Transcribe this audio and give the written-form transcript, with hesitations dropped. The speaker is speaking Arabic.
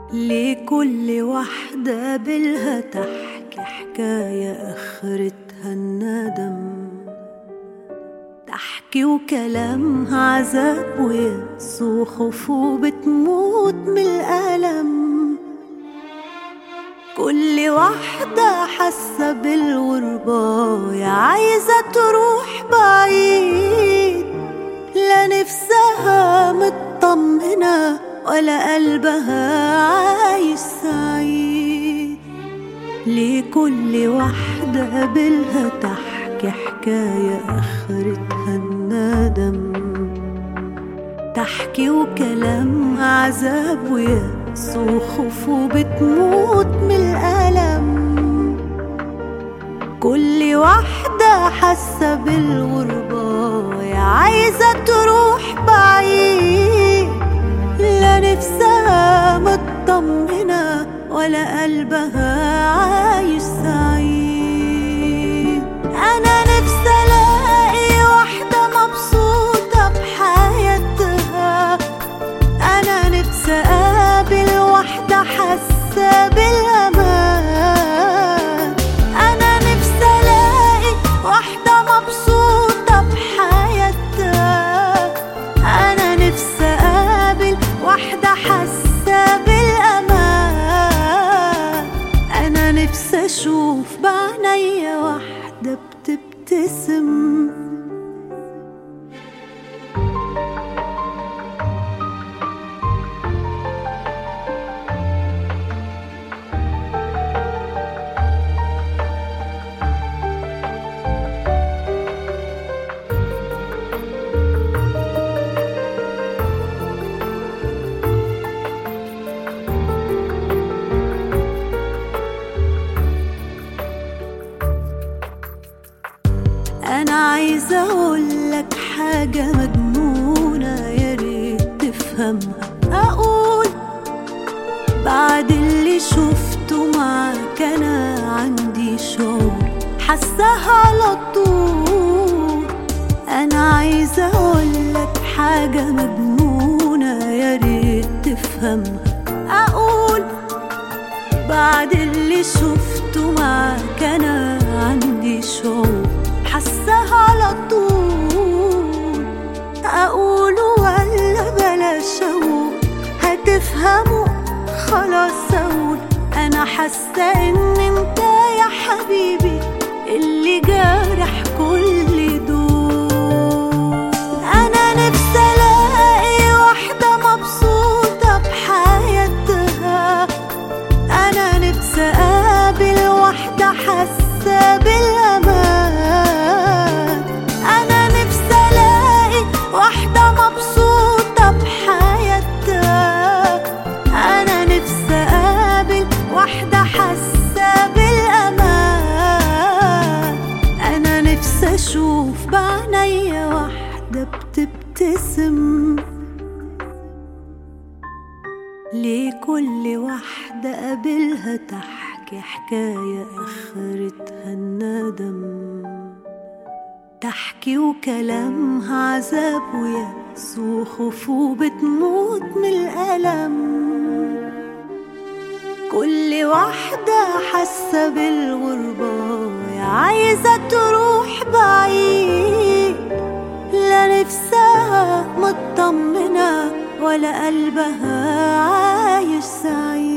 لكل واحدة بالها تحكي حكاية آخرتها الندم، تحكي وكلامها عذاب ويأس وخوف وبتموت من الألم. كل واحدة حاسة بالغربة يا عايزة تروح بعيد، لا نفسها مطمنة ولا قلبها عايش سعيد. لكل واحدة بالها تحكي حكاية آخرتها الندم، تحكي وكلامها عذاب ويأس وخوف وبتموت من الألم. كل واحدة حاسة بالغربة يا عايزة تروح بعيد، لا نفسها مطمنة ولا قلبها عايش سعيد. أنا نفسي ألاقي واحدة مبسوطة بحياتها، أنا نفسي أقابل واحدة حاسة بالأمان. أنا نفسي ألاقي واحدة مبسوطة بحياتها، أنا نفسي أقابل واحدة حاسة بالأمان. أنا نفسي أشوف بعينيا واحدة بتبتسم. أنا عايزة أقولك حاجة مجنونة يا ريت تفهمها. أقول بعد اللي شفته معاك أنا عندي شعور حاساها على طول. أنا عايزة أقولك حاجة مجنونة يا ريت تفهمها. أقول بعد اللي شفته معاك أنا عندي شعور حاساها على طول. أقوله ولا بلاش أقول؟ هتفهموا خلاص أقول. أنا حاسة إن أنت يا حبيبي اللي جارح كل دول. أنا نفسي ألاقي واحدة مبسوطة بحياتها، أنا نفسي أقابل واحدة حاسة بالأمان. أنا نفسي ألاقي واحدة مبسوطة بحياتها، أنا نفسي أقابل واحدة حاسة بالأمان. أنا نفسي أشوف بعينيا واحدة بتبتسم. لكل واحدة قابلها تحكي حكاية آخرتها الندم، تحكي وكلامها عذاب ويأس وخوف وبتموت من الألم. كل واحدة حاسة بالغربة يا عايزة تروح بعيد، لا نفسها مطمنة ولا قلبها عايش سعيد.